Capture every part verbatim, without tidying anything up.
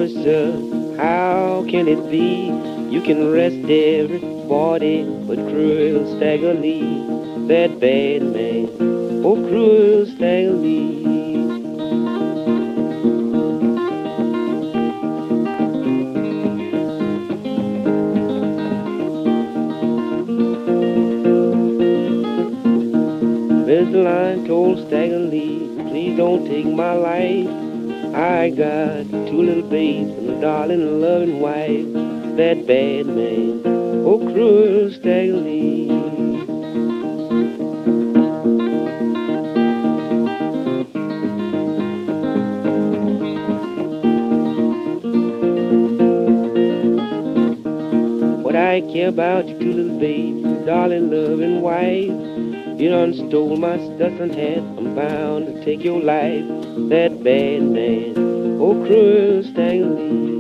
officer, how can it be? You can arrest everybody but cruel Stagger Lee, that bad man, oh cruel Stagger Lee. Mister Lion told Stagger Lee, please don't take my life. I got two little babes and a darling loving wife. That bad man, oh cruel Stagger Lee. What I care about your two little babes, your darling loving wife. You done stole my Stetson hat, I'm bound to take your life. That bad man, oh cruel Stagger Lee.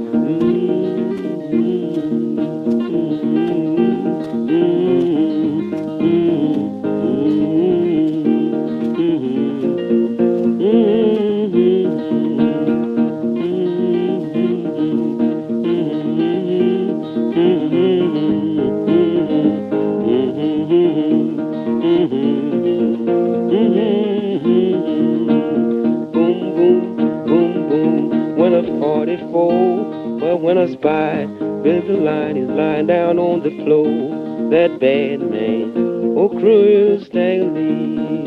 forty-four. But when I spy, Billy the Lion is lying down on the floor. That bad man, oh cruel Stagger Lee.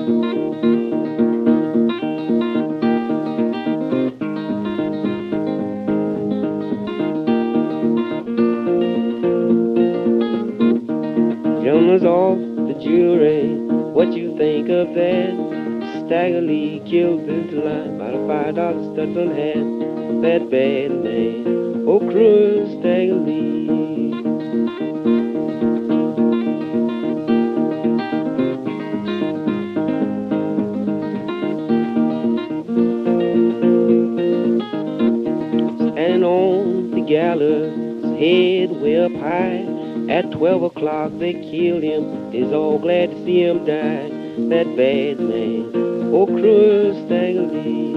Gentlemen's off the jury, what you think of that? Stagger Lee killed Billy the Lion by a five dollar Stetson hat. That bad man, oh cruel Stagger Lee. Standing on the gallows, head way up high. At twelve o'clock they killed him, they's all glad to see him die. That bad man, oh cruel Stagger Lee.